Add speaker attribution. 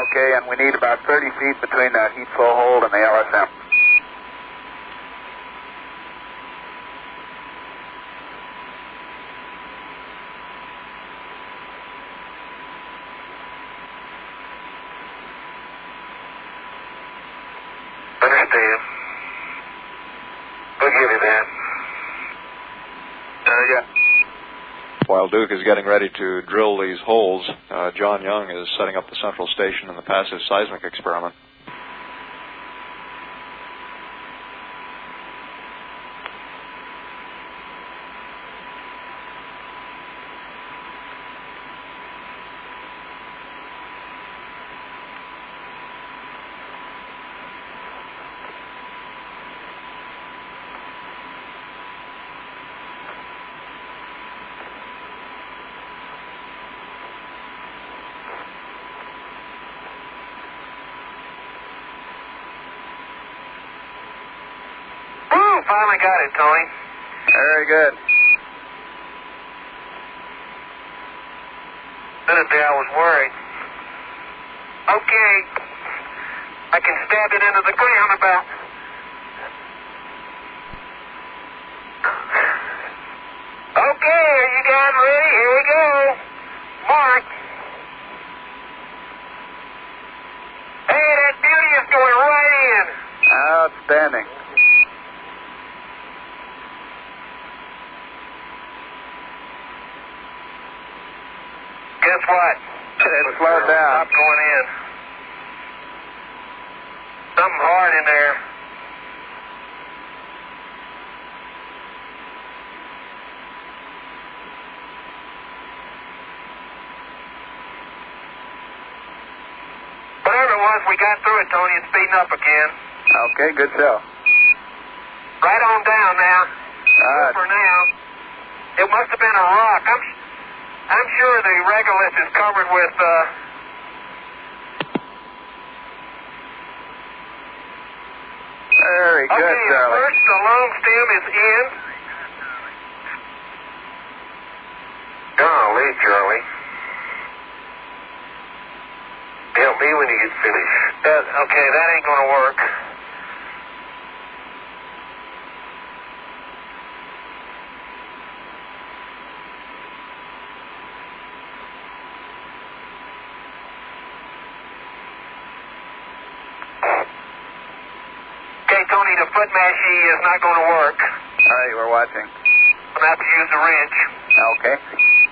Speaker 1: Okay, and we need about 30 feet between the heat flow hold and the LSM.
Speaker 2: Understand. We'll give you that.
Speaker 1: Yeah.
Speaker 3: While Duke is getting ready to drill these holes, John Young is setting up the central station in the passive seismic experiment.
Speaker 2: Finally got it, Tony.
Speaker 1: Very good.
Speaker 2: Minute there, I was worried. Okay. I can stab it into the ground about. Okay, are you guys ready? Here we go. Mark. Hey, that beauty is going right in.
Speaker 1: Outstanding.
Speaker 2: Guess what?
Speaker 1: It slowed down.
Speaker 2: Stop going in. Something hard in there. Whatever it was, we got through it, Tony. It's speeding up again.
Speaker 1: Okay, good show.
Speaker 2: Right on down now. For now. It must have been a rock. I'm sure the regolith is covered with,
Speaker 1: Very good,
Speaker 2: okay,
Speaker 1: Charlie.
Speaker 2: first the long stem is in. Golly, Charlie. Help me when you get finished. Okay, that ain't gonna work. Tony, the foot mashie is not going to work.
Speaker 1: All right, we're watching.
Speaker 2: I'm going to have to use the wrench.
Speaker 1: Okay.